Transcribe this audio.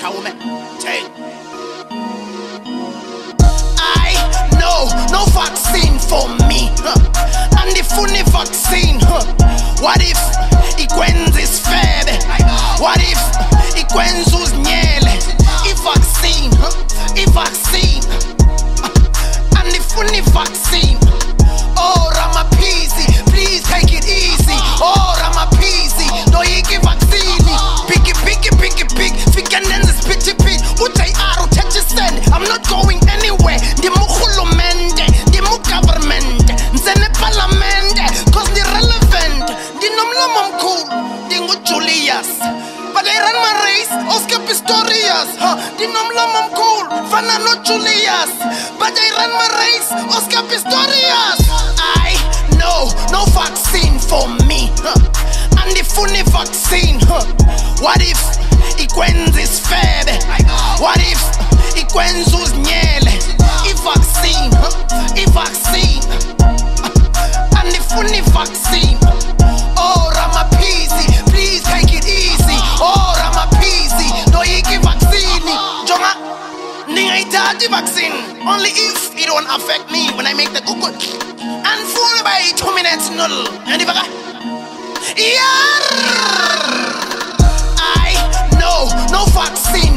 Taume. I know no vaccine for me, and the funny vaccine. What if ikwenza isifebe? What if ikwenza uzinyele? I-vaccine, and the funny vaccine. Oh, Ramapeasy, please take it easy. Oh, Ramapeasy, no yiki vaccine. Piggy, figure and the spitty pit. Utay aro, touch send. I'm not going anywhere. The mukhulumende, the government, nzene parliament, cause the relevant. The nomlomam cool, the Julius. But I run my race, Oscar Pistorius. The nomlomam cool, Fana no Julius. But I run my race, Oscar Pistorius. I know no vaccine for me, and the funny vaccine. What if ikwenza isifebe? What if ikwenza uzinyele? I-vaccine, and the funny vaccine. Oh, Ramapeasy, please take it easy. Oh, Ramapeasy, no yiki vaccine. Jonga, ningayithathi vaccine only if it won't affect me when I make the cook. And fool by 2 minutes noodle. And if I know no vaccine